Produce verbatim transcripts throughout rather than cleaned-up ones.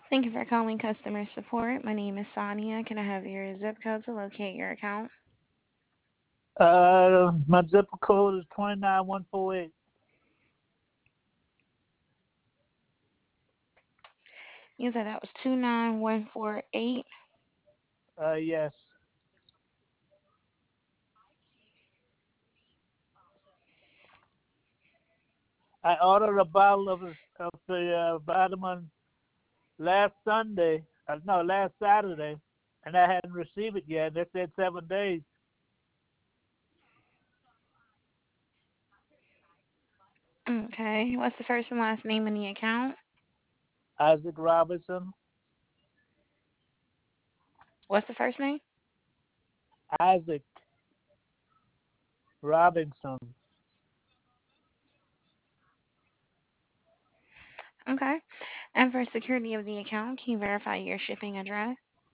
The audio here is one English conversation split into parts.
Thank you for calling customer support. My name is Sonia. Can I have your zip code to locate your account? Uh, my zip code is two nine one four eight. You said that was two nine one four eight. Uh, yes. I ordered a bottle of of the uh, vitamin last Sunday. Uh, no, last Saturday, and I hadn't received it yet. They said seven days. Okay. What's the first and last name in the account? Isaac Robinson. What's the first name? Isaac Robinson. Okay. And for security of the account, can you verify your shipping address?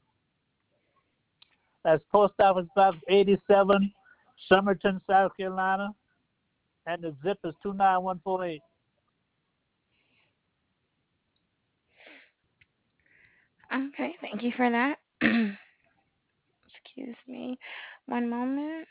That's Post Office Box eighty-seven, Summerton, South Carolina, and the zip is two nine one four eight. Okay. Thank you for that. Excuse me. One moment.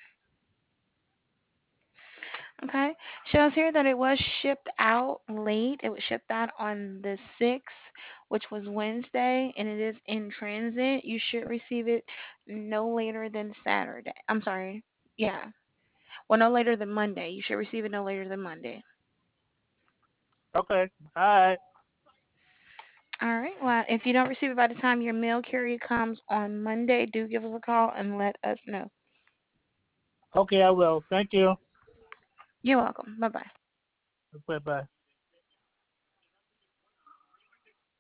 Okay. Shows here that it was shipped out late. It was shipped out on the sixth, which was Wednesday, and it is in transit. You should receive it no later than Saturday. I'm sorry. Yeah. Well, no later than Monday. You should receive it no later than Monday. Okay. All right. All right. Well, if you don't receive it by the time your mail carrier comes on Monday, do give us a call and let us know. Okay, I will. Thank you. You're welcome. Bye bye. Bye bye.